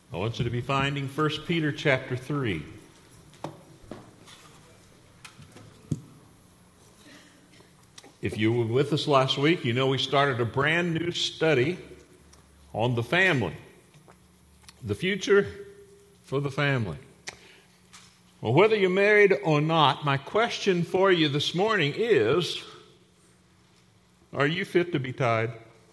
I want you to be finding 1 Peter chapter 3. If you were with us last week, you know we started a brand new study on the family. The future for the family. Well, whether you're married or not, my question for you this morning is, are you fit to be tied?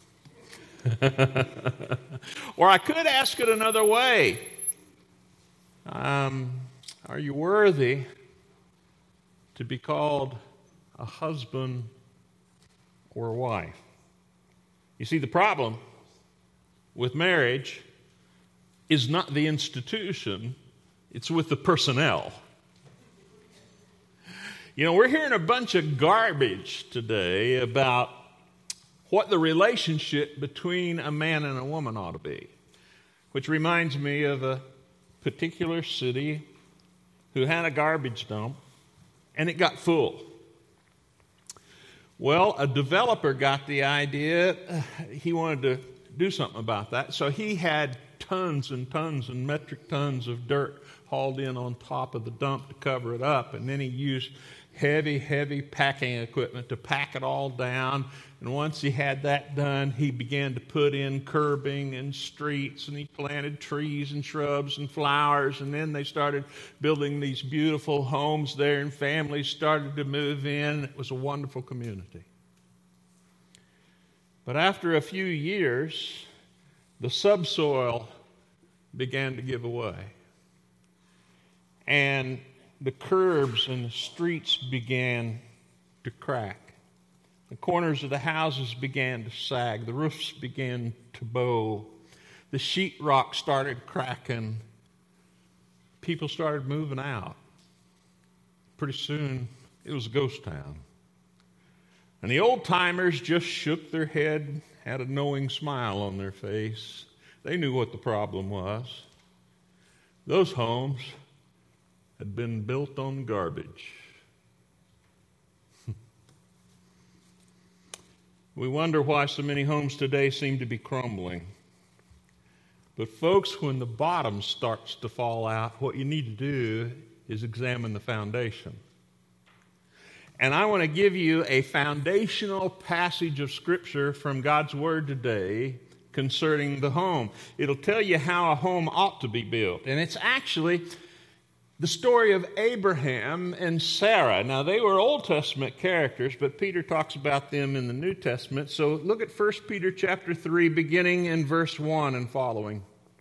Or I could ask it another way. Are you worthy to be called a husband or a wife? You see, the problem with marriage is not the institution, it's with the personnel. You know, we're hearing a bunch of garbage today about what the relationship between a man and a woman ought to be, which reminds me of a particular city who had a garbage dump, and it got full. Well, a developer got the idea, he wanted to do something about that, so he had tons and tons and metric tons of dirt hauled in on top of the dump to cover it up, and then he used heavy packing equipment to pack it all down. And once he had that done, he began to put in curbing and streets, and he planted trees and shrubs and flowers, and then they started building these beautiful homes there, and families started to move in. It was a wonderful community. But after a few years, the subsoil began to give away. And the curbs and the streets began to crack. The corners of the houses began to sag. The roofs began to bow. The sheetrock started cracking. People started moving out. Pretty soon, it was a ghost town. And the old-timers just shook their head, had a knowing smile on their face. They knew what the problem was. Those homes had been built on garbage. We wonder why so many homes today seem to be crumbling. But folks, when the bottom starts to fall out, what you need to do is examine the foundation. And I want to give you a foundational passage of Scripture from God's Word today concerning the home. It'll tell you how a home ought to be built. And it's actually the story of Abraham and Sarah. Now, they were Old Testament characters, but Peter talks about them in the New Testament. So look at 1 Peter chapter 3, beginning in verse 1 and following.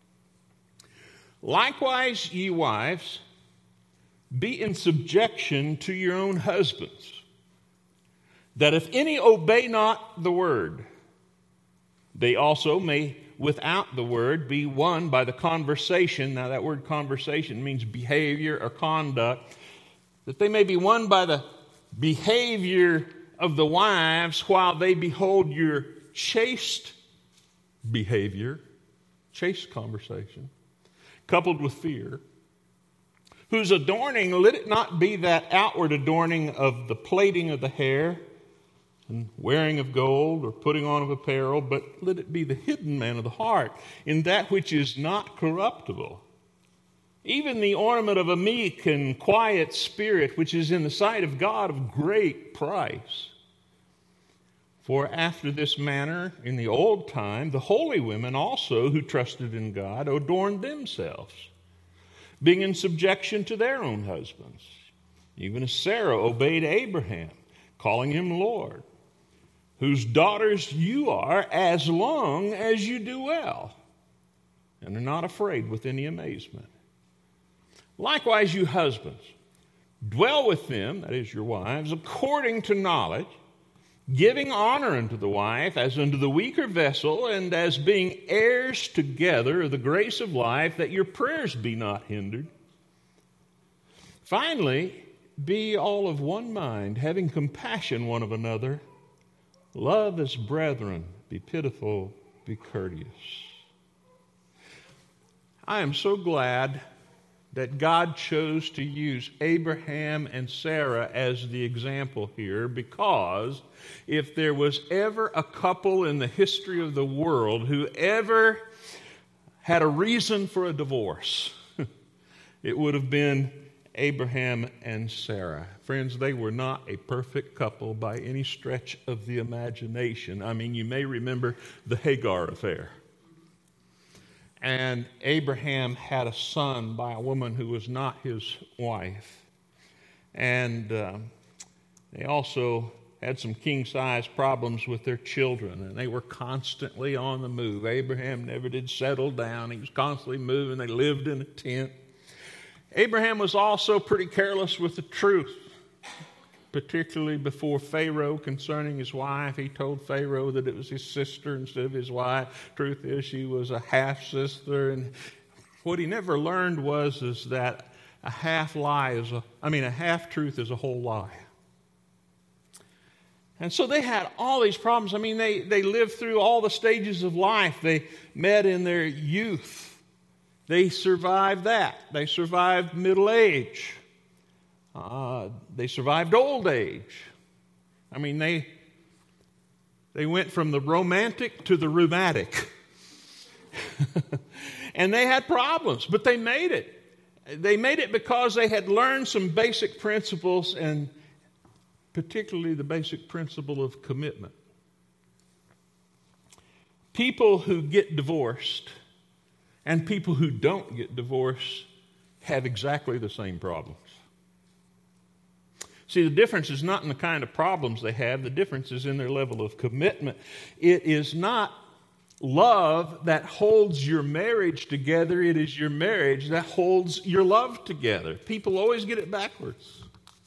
Likewise, ye wives, be in subjection to your own husbands, that if any obey not the word, they also may without the word be won by the conversation. Now that word conversation means behavior or conduct. That they may be won by the behavior of the wives while they behold your chaste behavior, chaste conversation, coupled with fear, whose adorning, let it not be that outward adorning of the plaiting of the hair and wearing of gold or putting on of apparel, but let it be the hidden man of the heart, in that which is not corruptible, even the ornament of a meek and quiet spirit, which is in the sight of God of great price. For after this manner, in the old time, the holy women also, who trusted in God, adorned themselves, being in subjection to their own husbands, even as Sarah obeyed Abraham, calling him Lord, whose daughters you are, as long as you do well, and are not afraid with any amazement. Likewise, you husbands, dwell with them, that is your wives, according to knowledge, giving honor unto the wife as unto the weaker vessel, and as being heirs together of the grace of life, that your prayers be not hindered. Finally, be all of one mind, having compassion one of another. Love as brethren, be pitiful, be courteous. I am so glad that God chose to use Abraham and Sarah as the example here, because if there was ever a couple in the history of the world who ever had a reason for a divorce, it would have been Abraham and Sarah. Friends, they were not a perfect couple by any stretch of the imagination. I mean, you may remember the Hagar affair. And Abraham had a son by a woman who was not his wife. And they also had some king-size problems with their children, and they were constantly on the move. Abraham never did settle down. He was constantly moving. They lived in a tent. Abraham was also pretty careless with the truth, particularly before Pharaoh concerning his wife. He told Pharaoh that it was his sister instead of his wife. Truth is, she was a half-sister. And what he never learned is that a half-truth is a whole lie. And so they had all these problems. I mean, they lived through all the stages of life. They met in their youth. They survived that. They survived middle age. They survived old age. I mean, they went from the romantic to the rheumatic. And they had problems, but they made it. They made it because they had learned some basic principles, and particularly the basic principle of commitment. People who get divorced and people who don't get divorced have exactly the same problems. See, the difference is not in the kind of problems they have. The difference is in their level of commitment. It is not love that holds your marriage together. It is your marriage that holds your love together. People always get it backwards.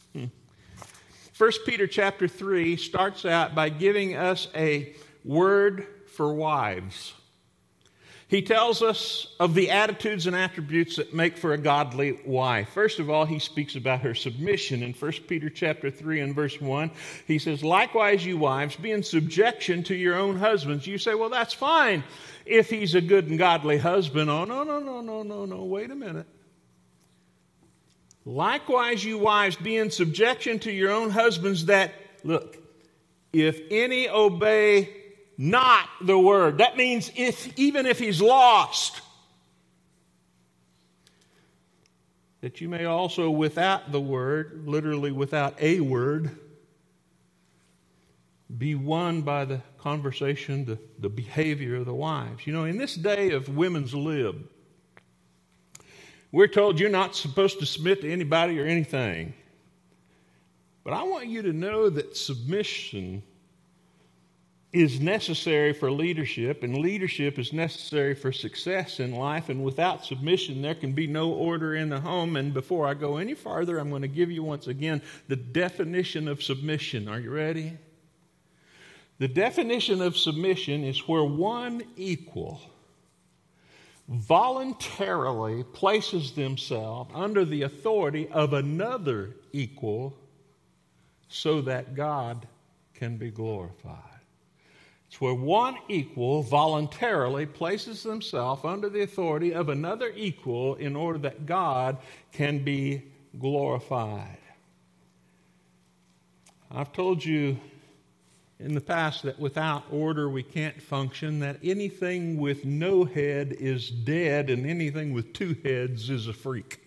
1 Peter chapter 3 starts out by giving us a word for wives. He tells us of the attitudes and attributes that make for a godly wife. First of all, he speaks about her submission. In 1 Peter chapter 3 and verse 1, he says, "Likewise, you wives, be in subjection to your own husbands." You say, well, that's fine if he's a good and godly husband. Oh, no, wait a minute. "Likewise, you wives, be in subjection to your own husbands that," look, "if any obey not the word." That means even if he's lost. "That you may also without the word," literally without a word, "be won by the conversation, the behavior of the wives." You know, in this day of women's lib, we're told you're not supposed to submit to anybody or anything. But I want you to know that submission is necessary for leadership, and leadership is necessary for success in life, and without submission there can be no order in the home. And before I go any farther, I'm going to give you once again the definition of submission. Are you ready? The definition of submission is where one equal voluntarily places themselves under the authority of another equal so that God can be glorified. It's where one equal voluntarily places themselves under the authority of another equal in order that God can be glorified. I've told you in the past that without order we can't function, that anything with no head is dead, and anything with two heads is a freak.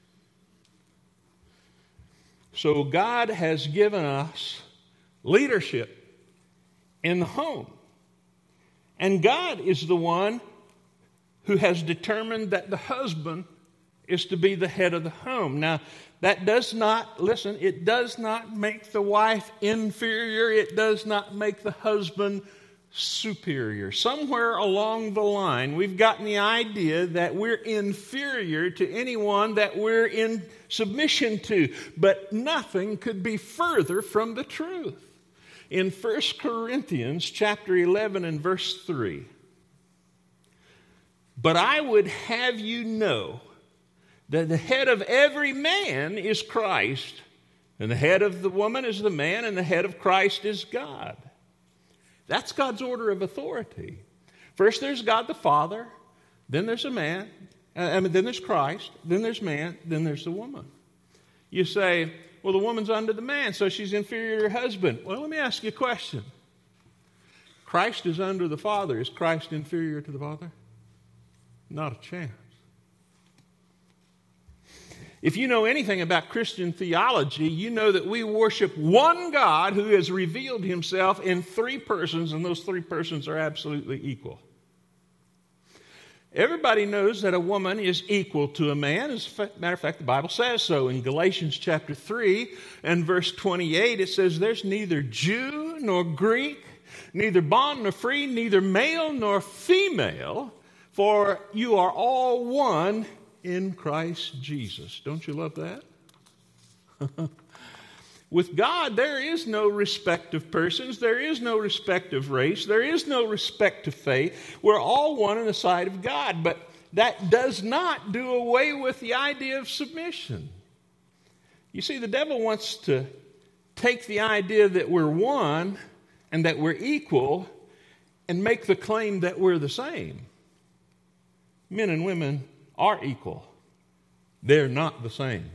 So God has given us leadership in the home. And God is the one who has determined that the husband is to be the head of the home. Now, that does not, it does not make the wife inferior. It does not make the husband superior. Somewhere along the line, we've gotten the idea that we're inferior to anyone that we're in submission to. But nothing could be further from the truth. In 1 Corinthians chapter 11 and verse 3, "But I would have you know that the head of every man is Christ, and the head of the woman is the man, and the head of Christ is God." That's God's order of authority. First there's God the Father, then there's a man, then there's Christ, then there's man, then there's the woman. You say, well, the woman's under the man, so she's inferior to her husband. Well, let me ask you a question. Christ is under the Father. Is Christ inferior to the Father? Not a chance. If you know anything about Christian theology, you know that we worship one God who has revealed himself in three persons, and those three persons are absolutely equal. Everybody knows that a woman is equal to a man. As a matter of fact, the Bible says so. In Galatians chapter 3 and verse 28, it says, "There's neither Jew nor Greek, neither bond nor free, neither male nor female, for you are all one in Christ Jesus." Don't you love that? With God, there is no respect of persons. There is no respect of race. There is no respect of faith. We're all one in the sight of God. But that does not do away with the idea of submission. You see, the devil wants to take the idea that we're one and that we're equal and make the claim that we're the same. Men and women are equal. They're not the same.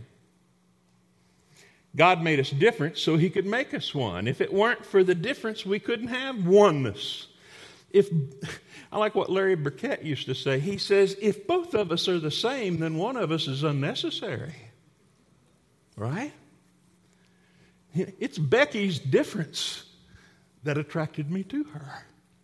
God made us different so he could make us one. If it weren't for the difference, we couldn't have oneness. I like what Larry Burkett used to say. He says, if both of us are the same, then one of us is unnecessary. Right? It's Becky's difference that attracted me to her.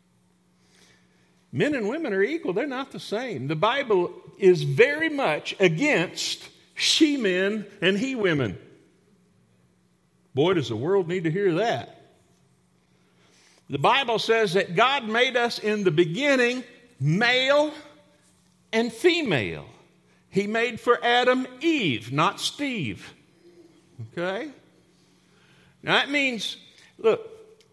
Men and women are equal. They're not the same. The Bible is very much against she men and he women. Boy, does the world need to hear that. The Bible says that God made us in the beginning male and female. He made for Adam Eve, not Steve. Okay? Now that means, look,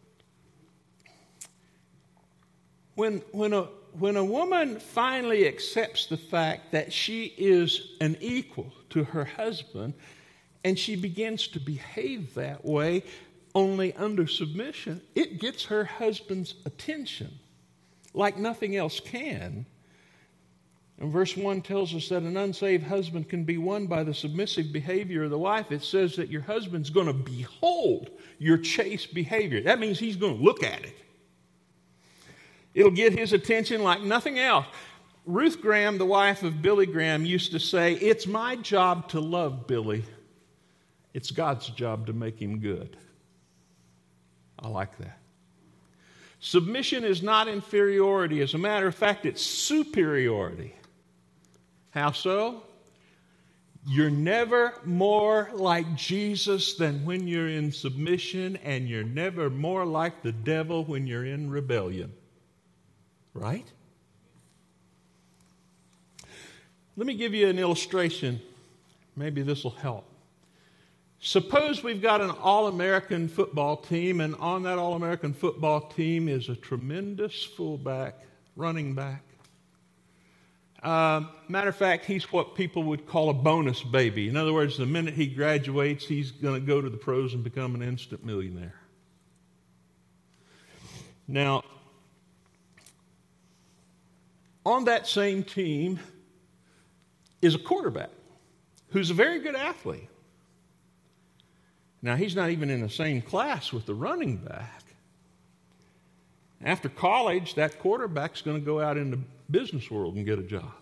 when a woman finally accepts the fact that she is an equal to her husband, and she begins to behave that way, only under submission, it gets her husband's attention like nothing else can. And verse 1 tells us that an unsaved husband can be won by the submissive behavior of the wife. It says that your husband's going to behold your chaste behavior. That means he's going to look at it. It'll get his attention like nothing else. Ruth Graham, the wife of Billy Graham, used to say, "It's my job to love Billy. It's God's job to make him good." I like that. Submission is not inferiority. As a matter of fact, it's superiority. How so? You're never more like Jesus than when you're in submission, and you're never more like the devil when you're in rebellion. Right? Let me give you an illustration. Maybe this will help. Suppose we've got an All-American football team, and on that All-American football team is a tremendous fullback, running back. Matter of fact, he's what people would call a bonus baby. In other words, the minute he graduates, he's going to go to the pros and become an instant millionaire. Now, on that same team is a quarterback who's a very good athlete. Now, he's not even in the same class with the running back. After college, that quarterback's going to go out in the business world and get a job.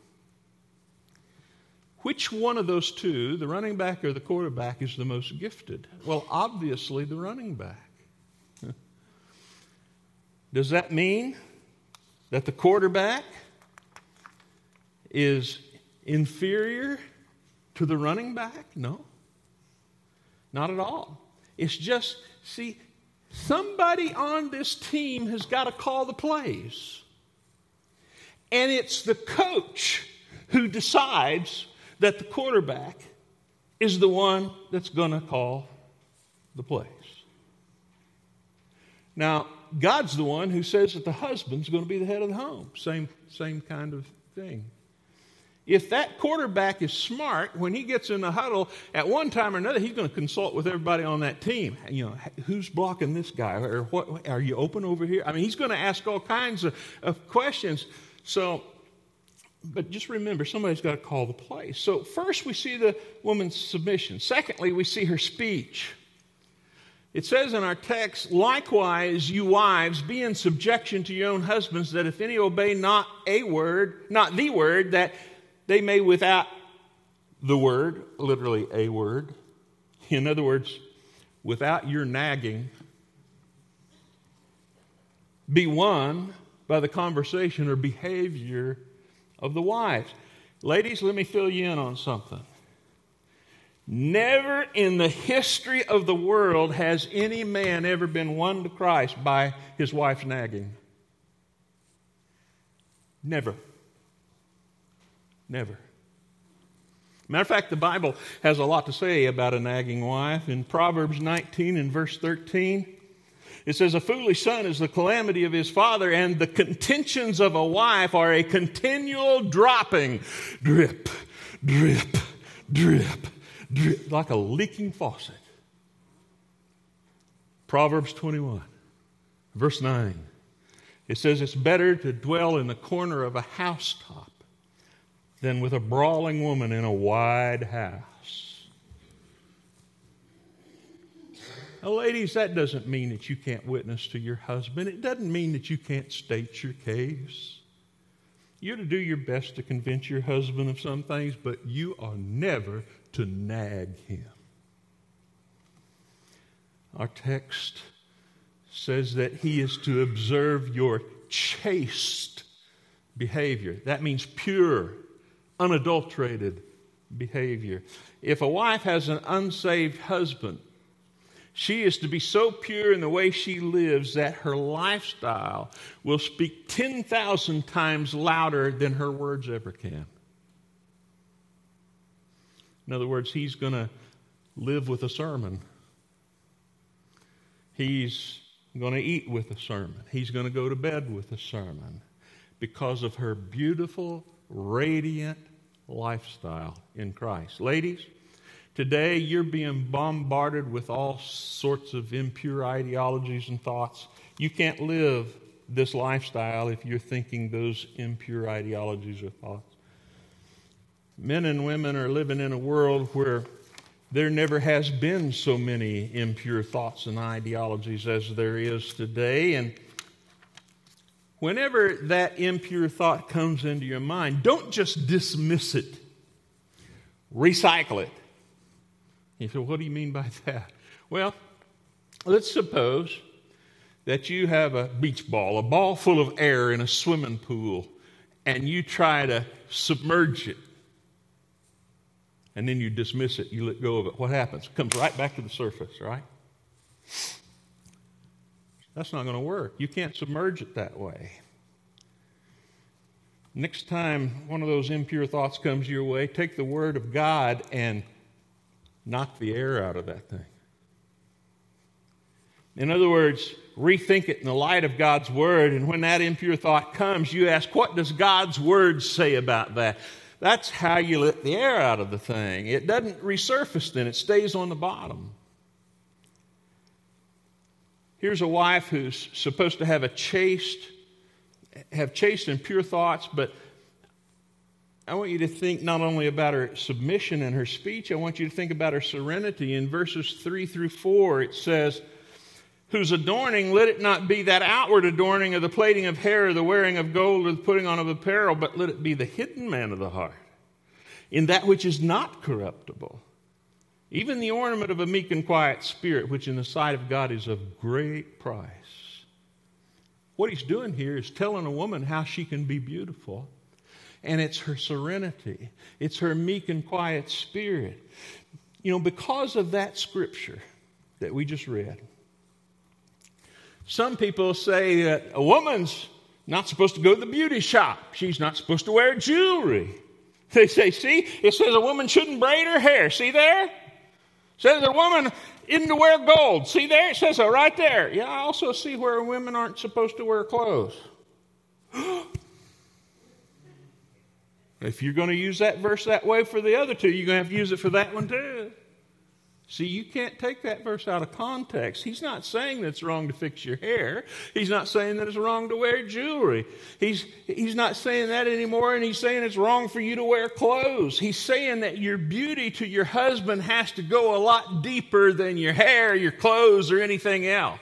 Which one of those two, the running back or the quarterback, is the most gifted? Well, obviously the running back. Does that mean that the quarterback is inferior to the running back? No. Not at all. It's just, see, somebody on this team has got to call the plays. And it's the coach who decides that the quarterback is the one that's going to call the plays. Now, God's the one who says that the husband's going to be the head of the home. Same kind of thing. If that quarterback is smart, when he gets in the huddle, at one time or another, he's going to consult with everybody on that team. You know, who's blocking this guy? Or what? Are you open over here? I mean, he's going to ask all kinds of questions. So, but just remember, somebody's got to call the play. So first we see the woman's submission. Secondly, we see her speech. It says in our text, likewise, you wives, be in subjection to your own husbands, that if any obey not the word, that they may without the word, literally a word, in other words, without your nagging, be won by the conversation or behavior of the wives. Ladies, let me fill you in on something. Never in the history of the world has any man ever been won to Christ by his wife's nagging. Never. Never. Matter of fact, the Bible has a lot to say about a nagging wife. In Proverbs 19 and verse 13, it says, a foolish son is the calamity of his father, and the contentions of a wife are a continual dropping. Drip, drip, drip, drip, like a leaking faucet. Proverbs 21, verse 9. It says, it's better to dwell in the corner of a housetop than with a brawling woman in a wide house. Now, ladies, that doesn't mean that you can't witness to your husband. It doesn't mean that you can't state your case. You're to do your best to convince your husband of some things, but you are never to nag him. Our text says that he is to observe your chaste behavior. That means pure, unadulterated behavior. If a wife has an unsaved husband, she is to be so pure in the way she lives that her lifestyle will speak 10,000 times louder than her words ever can. In other words, he's going to live with a sermon. He's going to eat with a sermon. He's going to go to bed with a sermon because of her beautiful, radiant lifestyle in Christ. Ladies, today you're being bombarded with all sorts of impure ideologies and thoughts. You can't live this lifestyle if you're thinking those impure ideologies or thoughts. Men and women are living in a world where there never has been so many impure thoughts and ideologies as there is today. And whenever that impure thought comes into your mind, don't just dismiss it. Recycle it. You say, what do you mean by that? Well, let's suppose that you have a beach ball, a ball full of air in a swimming pool, and you try to submerge it. And then you dismiss it, you let go of it. What happens? It comes right back to the surface, right? That's not going to work. You can't submerge it that way. Next time one of those impure thoughts comes your way, take the Word of God and knock the air out of that thing. In other words, rethink it in the light of God's Word, and when that impure thought comes, you ask, what does God's Word say about that? That's how you let the air out of the thing. It doesn't resurface then. It stays on the bottom. Here's a wife who's supposed to have chaste and pure thoughts, but I want you to think not only about her submission and her speech, I want you to think about her serenity. In verses 3 through 4, it says, whose adorning, let it not be that outward adorning of the plaiting of hair, or the wearing of gold, or the putting on of apparel, but let it be the hidden man of the heart, in that which is not corruptible, even the ornament of a meek and quiet spirit, which in the sight of God is of great price. What he's doing here is telling a woman how she can be beautiful, and it's her serenity. It's her meek and quiet spirit. You know, because of that scripture that we just read, some people say that a woman's not supposed to go to the beauty shop. She's not supposed to wear jewelry. They say, see, it says a woman shouldn't braid her hair. See there? It says a woman isn't to wear gold. See there? It says so right there. Yeah, I also see where women aren't supposed to wear clothes. If you're going to use that verse that way for the other two, you're going to have to use it for that one too. See, you can't take that verse out of context. He's not saying that it's wrong to fix your hair. He's not saying that it's wrong to wear jewelry. He's not saying that anymore, and he's saying it's wrong for you to wear clothes. He's saying that your beauty to your husband has to go a lot deeper than your hair, your clothes, or anything else.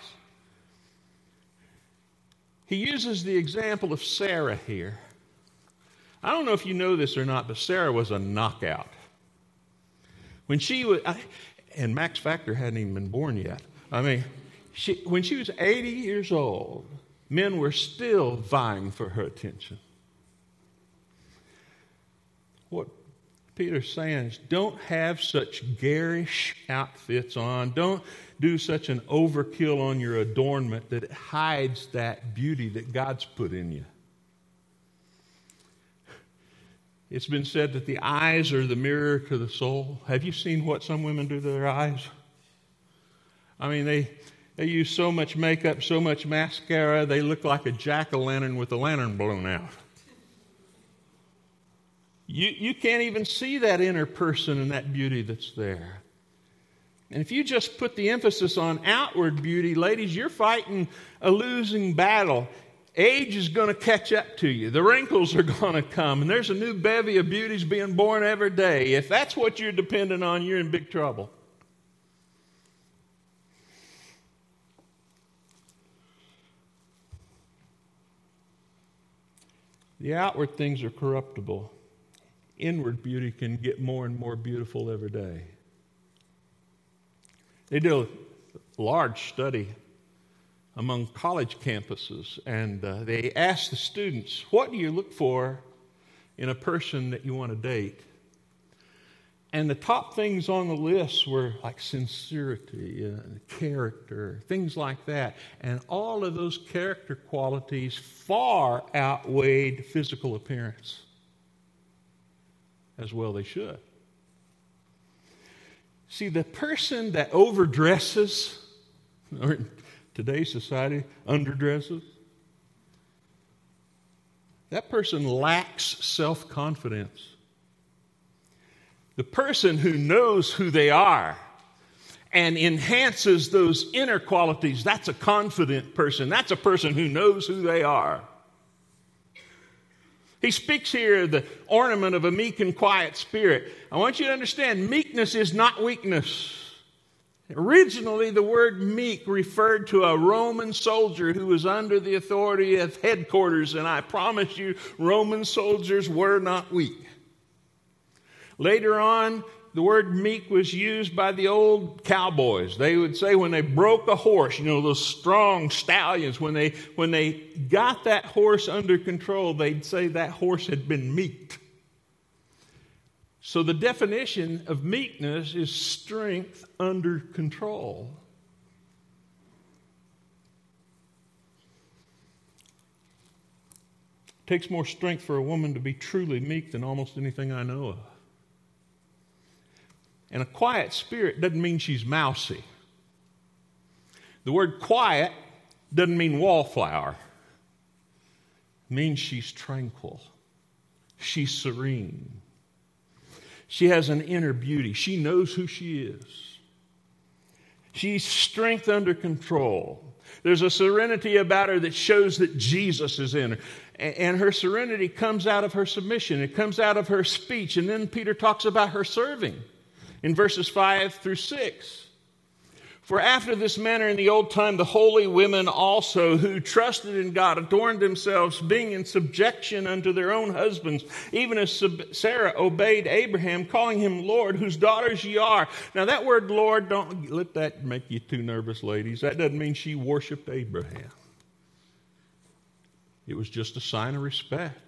He uses the example of Sarah here. I don't know if you know this or not, but Sarah was a knockout. When she was... And Max Factor hadn't even been born yet. I mean, when she was 80 years old, men were still vying for her attention. What Peter's saying is, don't have such garish outfits on. Don't do such an overkill on your adornment that it hides that beauty that God's put in you. It's been said that the eyes are the mirror to the soul. Have you seen what some women do to their eyes? I mean, they use so much makeup, so much mascara, they look like a jack-o'-lantern with the lantern blown out. You can't even see that inner person and that beauty that's there. And if you just put the emphasis on outward beauty, ladies, you're fighting a losing battle. Age is going to catch up to you. The wrinkles are going to come. And there's a new bevy of beauties being born every day. If that's what you're dependent on, you're in big trouble. The outward things are corruptible. Inward beauty can get more and more beautiful every day. They did a large study among college campuses, and they asked the students, what do you look for in a person that you want to date? And the top things on the list were like sincerity, character, things like that. And all of those character qualities far outweighed physical appearance. As well they should. See, the person that overdresses, or in today's society, underdresses, that person lacks self-confidence. The person who knows who they are and enhances those inner qualities, that's a confident person. That's a person who knows who they are. He speaks here of the ornament of a meek and quiet spirit. I want you to understand, meekness is not weakness. Originally, the word meek referred to a Roman soldier who was under the authority of headquarters, and I promise you, Roman soldiers were not weak. Later on, the word meek was used by the old cowboys. They would say when they broke a horse, those strong stallions, when they got that horse under control, they'd say that horse had been meeked. So the definition of meekness is strength under control. It takes more strength for a woman to be truly meek than almost anything I know of. And a quiet spirit doesn't mean she's mousy. The word quiet doesn't mean wallflower. It means she's tranquil. She's serene. She has an inner beauty. She knows who she is. She's strength under control. There's a serenity about her that shows that Jesus is in her. And her serenity comes out of her submission. It comes out of her speech. And then Peter talks about her serving in verses 5 through 6. For after this manner in the old time, the holy women also who trusted in God adorned themselves, being in subjection unto their own husbands, even as Sarah obeyed Abraham, calling him Lord, whose daughters ye are. Now that word Lord, don't let that make you too nervous, ladies. That doesn't mean she worshiped Abraham. It was just a sign of respect.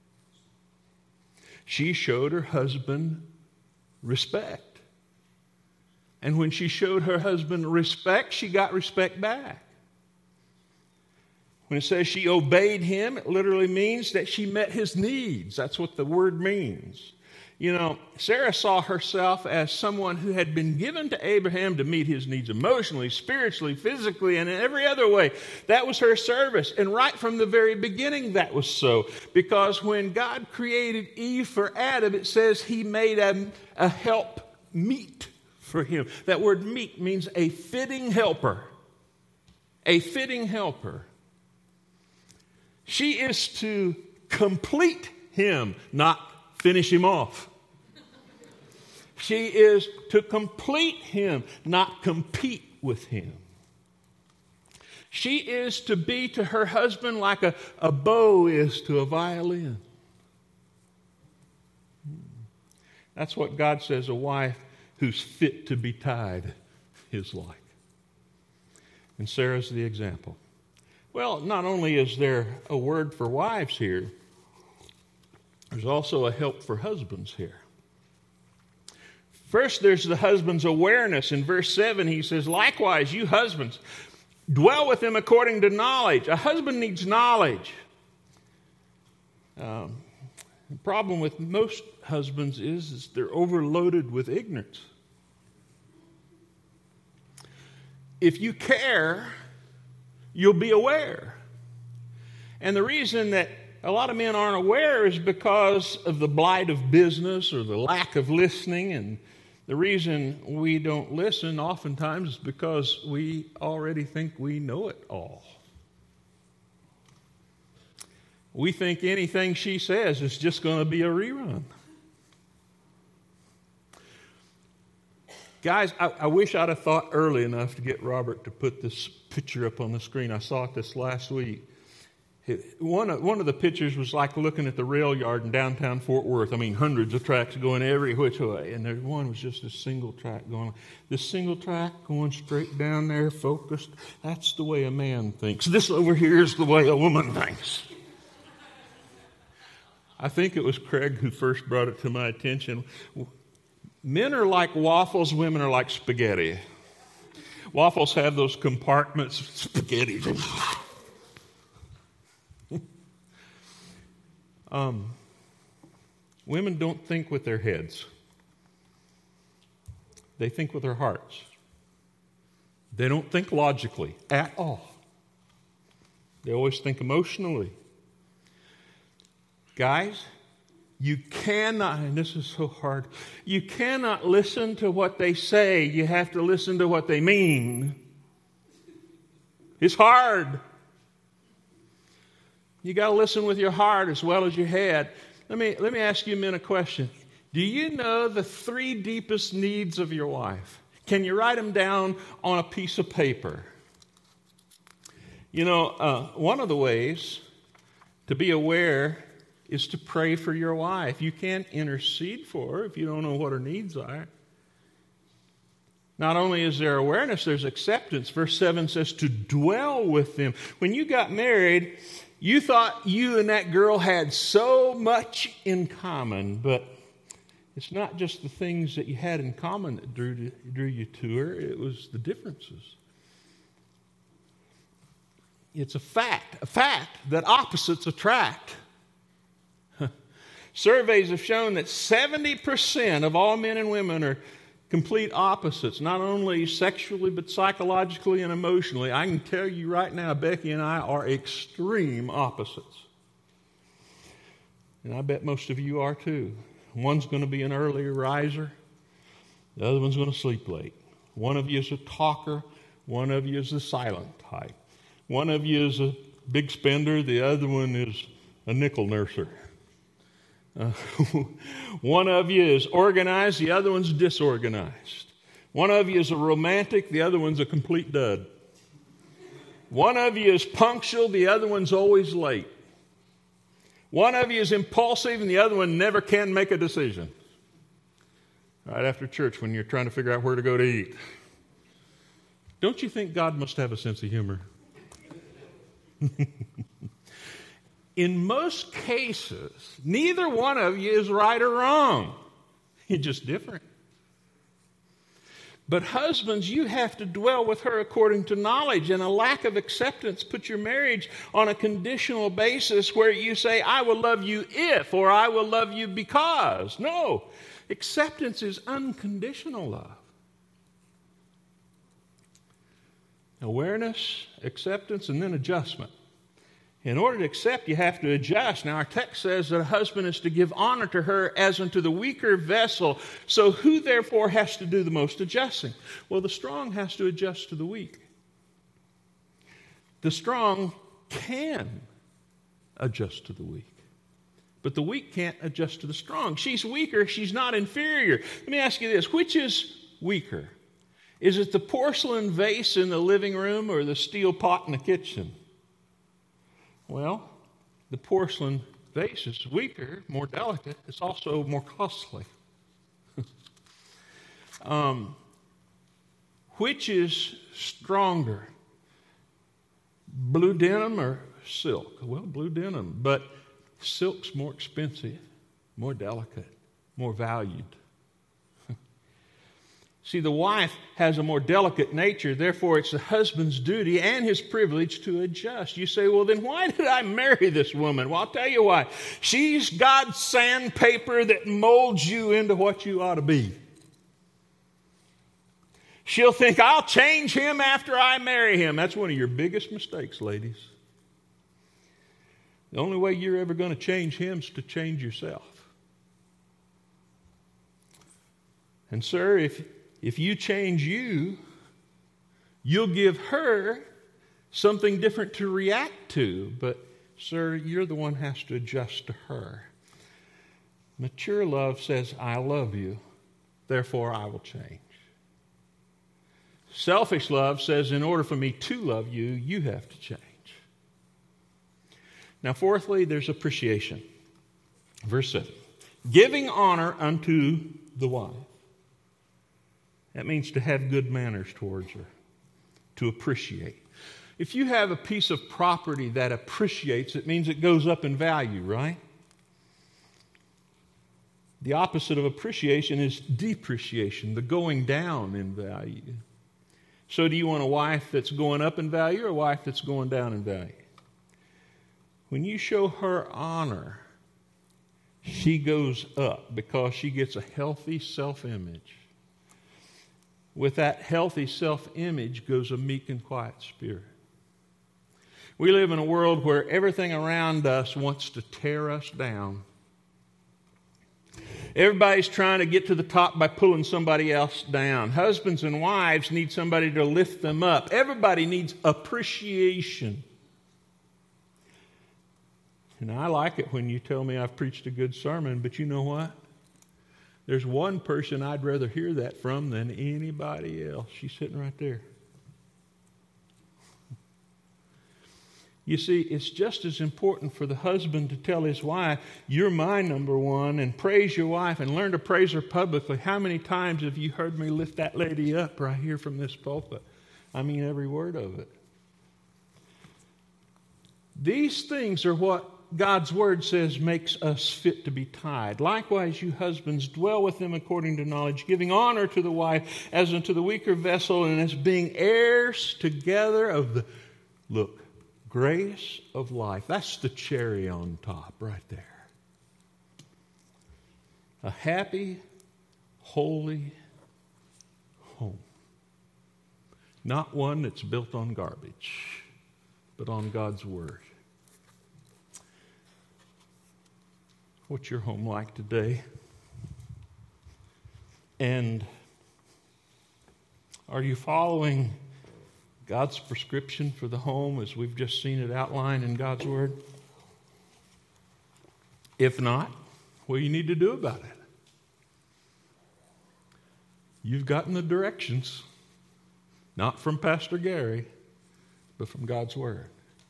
She showed her husband respect. And when she showed her husband respect, she got respect back. When it says she obeyed him, it literally means that she met his needs. That's what the word means. Sarah saw herself as someone who had been given to Abraham to meet his needs emotionally, spiritually, physically, and in every other way. That was her service. And right from the very beginning, that was so. Because when God created Eve for Adam, it says he made a help meet for him. That word meet means a fitting helper. A fitting helper. She is to complete him, not finish him off. She is to complete him, not compete with him. She is to be to her husband like a bow is to a violin. That's what God says a wife who's fit to be tied is like. And Sarah's the example. Well, not only is there a word for wives here, there's also a help for husbands here. First, there's the husband's awareness. In verse 7, he says, likewise, you husbands, dwell with him according to knowledge. A husband needs knowledge. The problem with most husbands is they're overloaded with ignorance. If you care, you'll be aware. And the reason that a lot of men aren't aware is because of the blight of business or the lack of listening. And the reason we don't listen oftentimes is because we already think we know it all. We think anything she says is just going to be a rerun. Guys, I wish I'd have thought early enough to get Robert to put this picture up on the screen. I saw it this last week. One of the pictures was like looking at the rail yard in downtown Fort Worth. I mean, hundreds of tracks going every which way. And there's one was just a single track going. This single track going straight down there, focused. That's the way a man thinks. This over here is the way a woman thinks. I think it was Craig who first brought it to my attention. Men are like waffles, women are like spaghetti. Waffles have those compartments, spaghetti. Women don't think with their heads. They think with their hearts. They don't think logically at all. They always think emotionally. Guys, you cannot, and this is so hard, you cannot listen to what they say. You have to listen to what they mean. It's hard. You got to listen with your heart as well as your head. Let me ask you men a question. Do you know the 3 deepest needs of your wife? Can you write them down on a piece of paper? You know, one of the ways to be aware is to pray for your wife. You can't intercede for her if you don't know what her needs are. Not only is there awareness, there's acceptance. Verse 7 says to dwell with them. When you got married, you thought you and that girl had so much in common, but it's not just the things that you had in common that drew you to her. It was the differences. It's a fact that opposites attract. Surveys have shown that 70% of all men and women are complete opposites, not only sexually, but psychologically and emotionally. I can tell you right now, Becky and I are extreme opposites. And I bet most of you are too. One's going to be an early riser. The other one's going to sleep late. One of you is a talker. One of you is the silent type. One of you is a big spender. The other one is a nickel nurser. One of you is organized, the other one's disorganized. One of you is a romantic, the other one's a complete dud. One of you is punctual, the other one's always late. One of you is impulsive, and the other one never can make a decision. Right after church when you're trying to figure out where to go to eat. Don't you think God must have a sense of humor? In most cases, neither one of you is right or wrong. You're just different. But husbands, you have to dwell with her according to knowledge, and a lack of acceptance puts your marriage on a conditional basis where you say, I will love you if, or I will love you because. No, acceptance is unconditional love. Awareness, acceptance, and then adjustment. In order to accept, you have to adjust. Now, our text says that a husband is to give honor to her as unto the weaker vessel. So who, therefore, has to do the most adjusting? Well, the strong has to adjust to the weak. The strong can adjust to the weak. But the weak can't adjust to the strong. She's weaker. She's not inferior. Let me ask you this. Which is weaker? Is it the porcelain vase in the living room or the steel pot in the kitchen? Well, the porcelain vase is weaker, more delicate. It's also more costly. Which is stronger? Blue denim or silk? Well, blue denim, but silk's more expensive, more delicate, more valued. See, the wife has a more delicate nature, therefore it's the husband's duty and his privilege to adjust. You say, well, then why did I marry this woman? Well, I'll tell you why. She's God's sandpaper that molds you into what you ought to be. She'll think, I'll change him after I marry him. That's one of your biggest mistakes, ladies. The only way you're ever going to change him is to change yourself. And sir, if you change you, you'll give her something different to react to. But sir, you're the one who has to adjust to her. Mature love says, I love you, therefore I will change. Selfish love says, in order for me to love you, you have to change. Now, fourthly, there's appreciation. Verse 7. Giving honor unto the wife. That means to have good manners towards her, to appreciate. If you have a piece of property that appreciates, it means it goes up in value, right? The opposite of appreciation is depreciation, the going down in value. So do you want a wife that's going up in value or a wife that's going down in value? When you show her honor, she goes up because she gets a healthy self-image. With that healthy self-image goes a meek and quiet spirit. We live in a world where everything around us wants to tear us down. Everybody's trying to get to the top by pulling somebody else down. Husbands and wives need somebody to lift them up. Everybody needs appreciation. And I like it when you tell me I've preached a good sermon, but you know what? There's one person I'd rather hear that from than anybody else. She's sitting right there. You see, it's just as important for the husband to tell his wife, you're my number one, and praise your wife and learn to praise her publicly. How many times have you heard me lift that lady up right here from this pulpit? I mean every word of it. These things are what God's word says makes us fit to be tied. Likewise, you husbands, dwell with them according to knowledge, giving honor to the wife as unto the weaker vessel, and as being heirs together of the, grace of life. That's the cherry on top right there. A happy, holy home. Not one that's built on garbage, but on God's word. What's your home like today? And are you following God's prescription for the home as we've just seen it outlined in God's Word? If not, what do you need to do about it? You've gotten the directions, not from Pastor Gary, but from God's Word.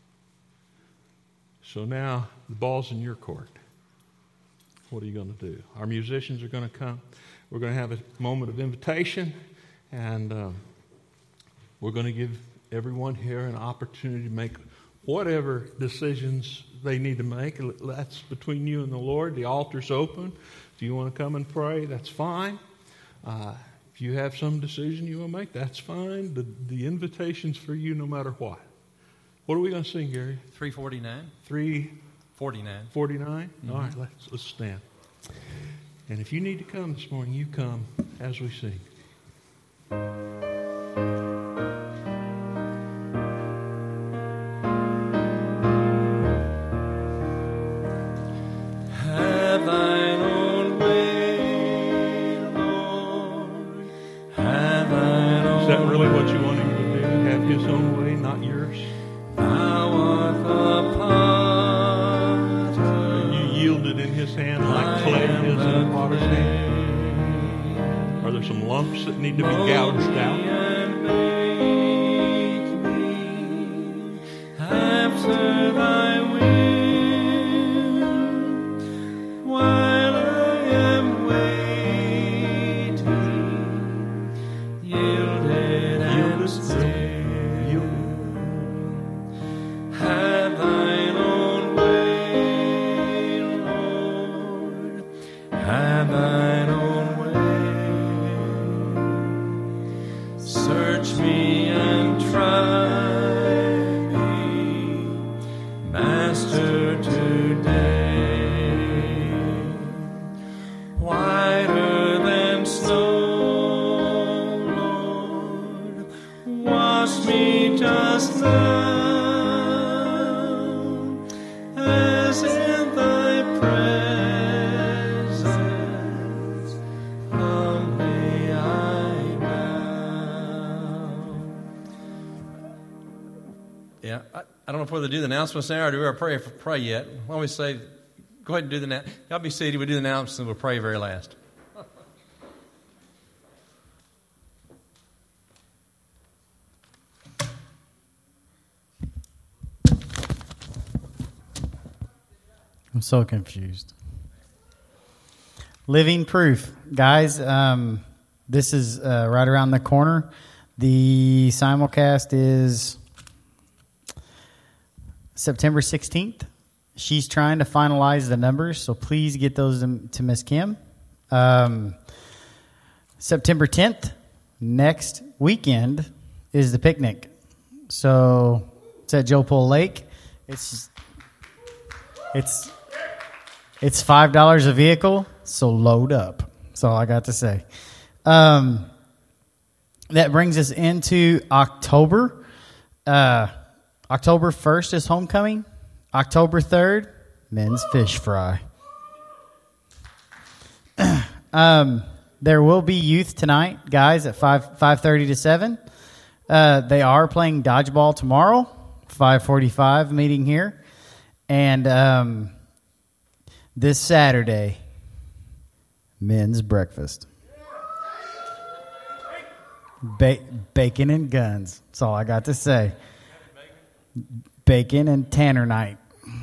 So now the ball's in your court. What are you going to do? Our musicians are going to come. We're going to have a moment of invitation, and we're going to give everyone here an opportunity to make whatever decisions they need to make. That's between you and the Lord. The altar's open. If you want to come and pray, that's fine. If you have some decision you want to make, that's fine. The invitation's for you no matter what. What are we going to sing, Gary? 349. 349. 49? Mm-hmm. All right, let's stand. And if you need to come this morning, you come as we sing. There's some lumps that need to be gouged out. After thy will, while I am waiting, yielded and still, have thine own way, Lord, have thine own way. Search me and try. Master, today, whiter than snow, Lord, wash me just now, as in thy presence, humbly I bow. Yeah, I don't know if we'll do the announcements now or do we pray yet. Why don't we say, go ahead and do the announcements. Y'all be seated. We'll do the announcements and we'll pray very last. I'm so confused. Living Proof. Guys, this is right around the corner. The simulcast is September 16th. She's trying to finalize the numbers, so please get those to Miss Kim. September 10th, next weekend, is the picnic. So it's at Joe Pole Lake. It's $5 a vehicle, so load up. That's all I got to say. That brings us into October. October 1st is homecoming. October 3rd, men's fish fry. There will be youth tonight, guys, at 5:30 to 7. They are playing dodgeball tomorrow, 5:45 meeting here. And this Saturday, men's breakfast. Bacon and guns. That's all I got to say. Bacon and Tanner night.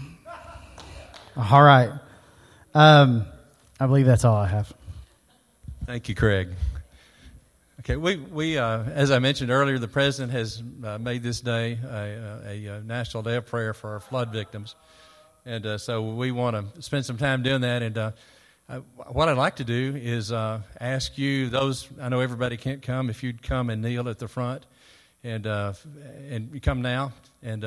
All right. I believe that's all I have. Thank you, Craig. Okay, we as I mentioned earlier, the president has made this day a National Day of Prayer for our flood victims. And so we want to spend some time doing that. And what I'd like to do is ask you, those, I know everybody can't come, if you'd come and kneel at the front. And you come now. And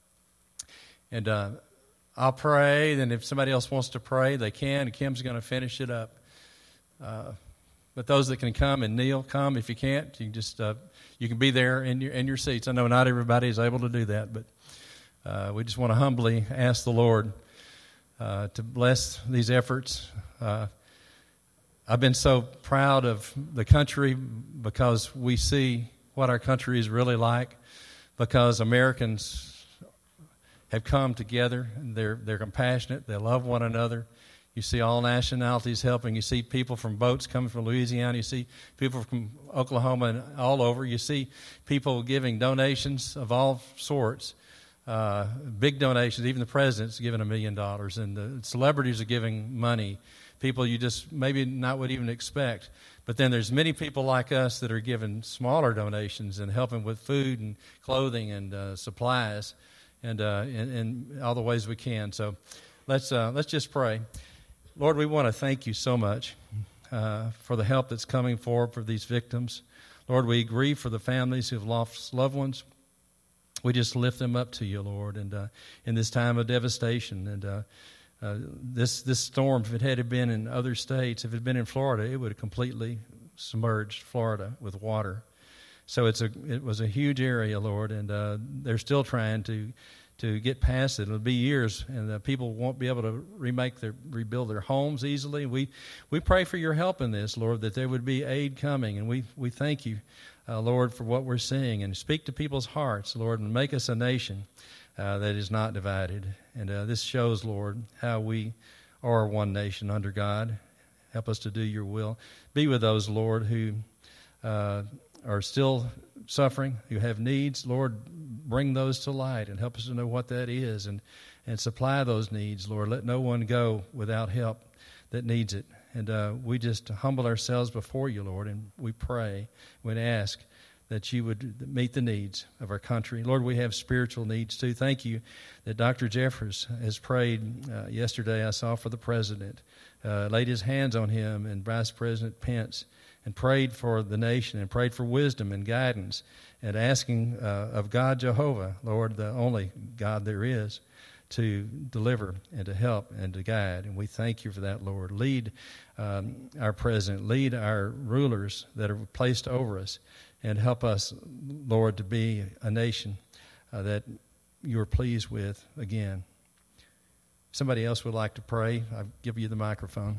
I'll pray. Then if somebody else wants to pray, they can. And Kim's going to finish it up. But those that can come and kneel, come. If you can't, you can just you can be there in your seats. I know not everybody is able to do that, but we just want to humbly ask the Lord to bless these efforts. I've been so proud of the country because we see what our country is really like, because Americans have come together. They're compassionate. They love one another. You see all nationalities helping. You see people from boats coming from Louisiana. You see people from Oklahoma and all over. You see people giving donations of all sorts, big donations. Even the president's given $1 million, and the celebrities are giving money. People you just maybe not would even expect. But then there's many people like us that are giving smaller donations and helping with food and clothing and supplies, and in all the ways we can. So let's just pray. Lord, we want to thank you so much for the help that's coming forward for these victims. Lord, we grieve for the families who have lost loved ones. We just lift them up to you, Lord, and in this time of devastation. And this storm, if it had been in other states, if it had been in Florida, it would have completely submerged Florida with water. So it was a huge area, Lord, and they're still trying to get past it. It'll be years, and people won't be able to rebuild their homes easily. We pray for your help in this, Lord, that there would be aid coming, and we thank you, Lord, for what we're seeing, and speak to people's hearts, Lord, and make us a nation that is not divided. And this shows, Lord, how we are one nation under God, Help us to do your will. Be with those, Lord, who are still suffering, who have needs. Lord, bring those to light and help us to know what that is and supply those needs, Lord. Let no one go without help that needs it. And we just humble ourselves before you, Lord, and we pray, we ask that you would meet the needs of our country. Lord, we have spiritual needs too. Thank you that Dr. Jeffers has prayed yesterday, I saw, for the president, laid his hands on him and Vice President Pence, and prayed for the nation and prayed for wisdom and guidance and asking of God Jehovah, Lord, the only God there is, to deliver and to help and to guide. And we thank you for that, Lord. Lead our president, lead our rulers that are placed over us, and help us, Lord, to be a nation that you're pleased with again. Somebody else would like to pray. I'll give you the microphone.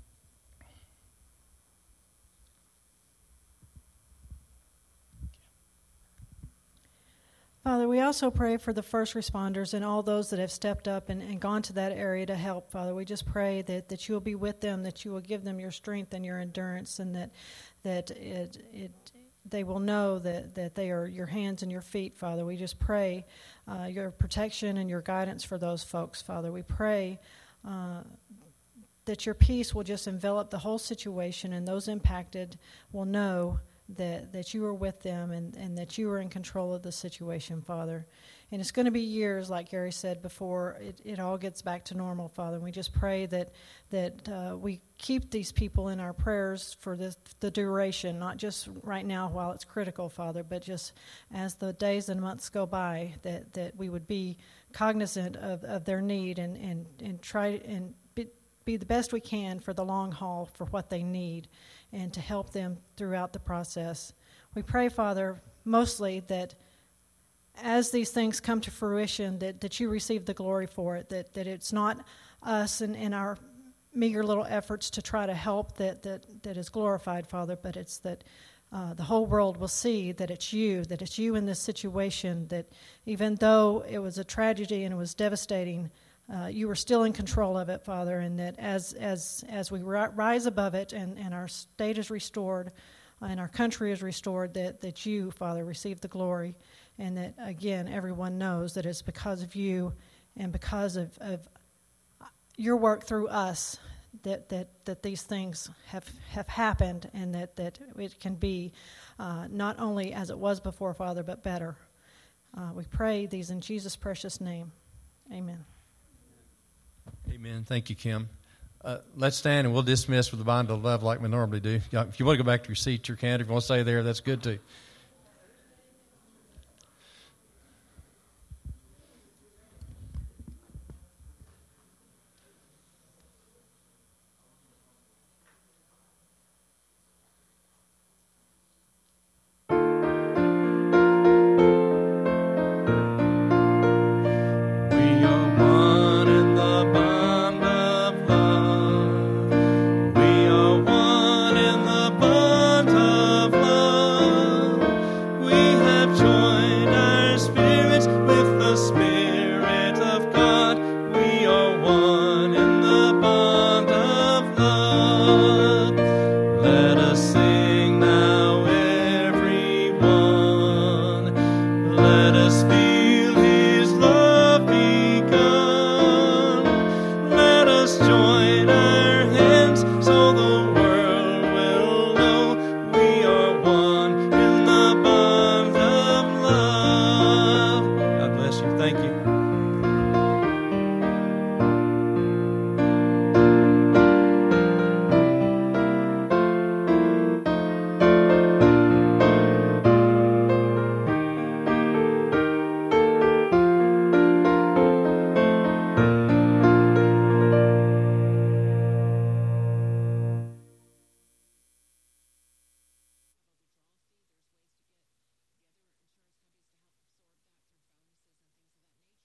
Father, we also pray for the first responders and all those that have stepped up and gone to that area to help, Father. We just pray that you will be with them, that you will give them your strength and your endurance, and that they will know that they are your hands and your feet, Father. We just pray your protection and your guidance for those folks, Father. We pray that your peace will just envelop the whole situation, and those impacted will know that you are with them and that you are in control of the situation, Father. And it's going to be years, like Gary said before, it all gets back to normal, Father. And we just pray that we keep these people in our prayers for the duration, not just right now while it's critical, Father, but just as the days and months go by, that we would be cognizant of their need and try and be the best we can for the long haul for what they need and to help them throughout the process. We pray, Father, mostly that as these things come to fruition, that you receive the glory for it, that it's not us and our meager little efforts to try to help that is glorified, Father, but it's that the whole world will see that it's you in this situation, that even though it was a tragedy and it was devastating, you were still in control of it, Father, and that as we rise above it and our state is restored and our country is restored, that you, Father, receive the glory, and that, again, everyone knows that it's because of you and because of your work through us that these things have happened, and that it can be not only as it was before, Father, but better. We pray these in Jesus' precious name. Amen. Amen. Thank you, Kim. Let's stand and we'll dismiss with the bond of love like we normally do. If you want to go back to your seat, you can. If you want to stay there, that's good too.